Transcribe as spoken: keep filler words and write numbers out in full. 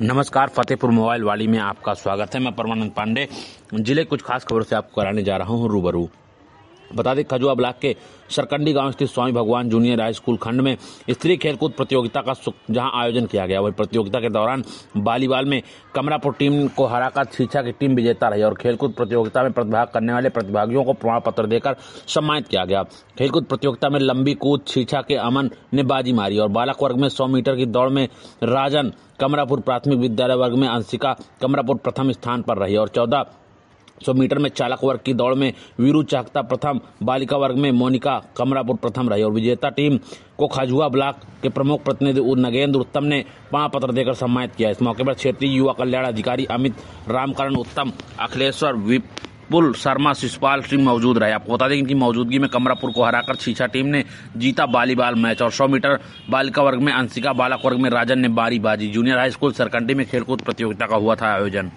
नमस्कार, फतेहपुर मोबाइल वाली में आपका स्वागत है। मैं परमानंद पांडे जिले कुछ खास खबरों से आपको कराने जा रहा हूं रूबरू। बता दें, खजुआ ब्लॉक के सरकंडी गांव स्थित स्वामी भगवान जूनियर हाई स्कूल खंड में स्त्री खेलकूद प्रतियोगिता का जहां आयोजन किया गया, वही प्रतियोगिता के दौरान वॉलीबॉल में कमरापुर टीम को हराकर छीछा की टीम विजेता रही और खेलकूद प्रतियोगिता में प्रतिभाग करने वाले प्रतिभागियों को प्रमाण पत्र देकर सम्मानित किया गया। खेलकूद प्रतियोगिता में लंबी कूद छीछा के अमन ने बाजी मारी और बालक वर्ग में सौ मीटर की दौड़ में राजन कमरापुर प्राथमिक विद्यालय वर्ग में अंशिका कमरापुर प्रथम स्थान पर रही और चौदह सौ मीटर में चालक वर्ग की दौड़ में वीरू चाहता प्रथम, बालिका वर्ग में मोनिका कमरापुर प्रथम रही और विजेता टीम को खजुआ ब्लॉक के प्रमुख प्रतिनिधि नगेंद्र उत्तम ने प्रमाण पत्र देकर सम्मानित किया। इस मौके पर क्षेत्रीय युवा कल्याण अधिकारी अमित रामकरण उत्तम, अखिलेश्वर विपुल शर्मा, शिशुपाल सिंह मौजूद रहे। आपको बता दें, इनकी मौजूदगी में कमरापुर को हराकर छीछा टीम ने जीता वॉलीबॉल मैच और सौ मीटर बालिका वर्ग में अंशिका, बालक वर्ग में राजन ने बारी बाजी। जूनियर हाई स्कूल सरकंडी में खेलकूद प्रतियोगिता का हुआ था आयोजन।